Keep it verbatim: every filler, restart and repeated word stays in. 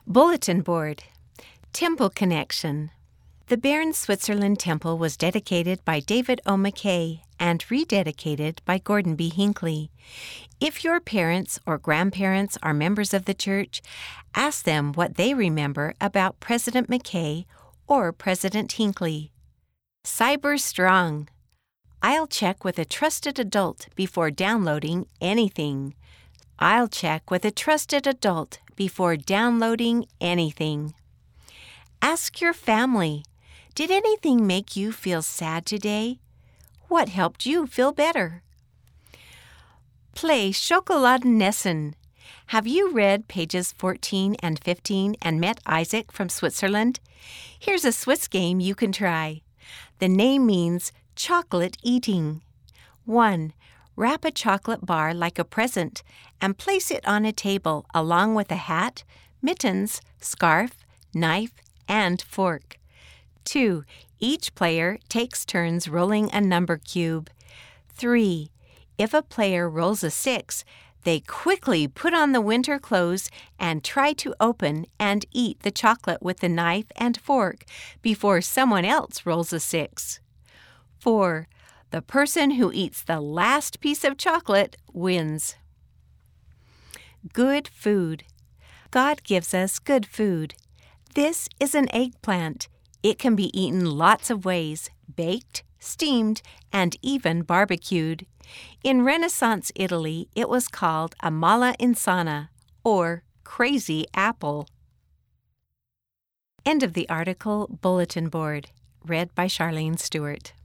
Bulletin board. Temple connection. The Bern, Switzerland temple was dedicated by David O. McKay and rededicated by Gordon B. Hinckley. If your parents or grandparents are members of the church, ask them what they remember about President McKay or President Hinckley. Cyber strong. I'll check with a trusted adult before downloading anything. I'll check with a trusted adult before downloading anything. Ask your family. Did anything make you feel sad today? What helped you feel better? Play Schokoladenessen. Have you read pages fourteen and fifteen and met Isaac from Switzerland? Here's a Swiss game you can try. The name means chocolate eating. one. Wrap a chocolate bar like a present and place it on a table along with a hat, mittens, scarf, knife, and fork. two. Each player takes turns rolling a number cube. three. If a player rolls a six, they quickly put on the winter clothes and try to open and eat the chocolate with the knife and fork before someone else rolls a six. four. The person who eats the last piece of chocolate wins. Good food. God gives us good food. This is an eggplant. It can be eaten lots of ways, baked, steamed, and even barbecued. In Renaissance Italy, it was called a mala insana, or crazy apple. End of the article, Bulletin board, read by Charlene Stewart.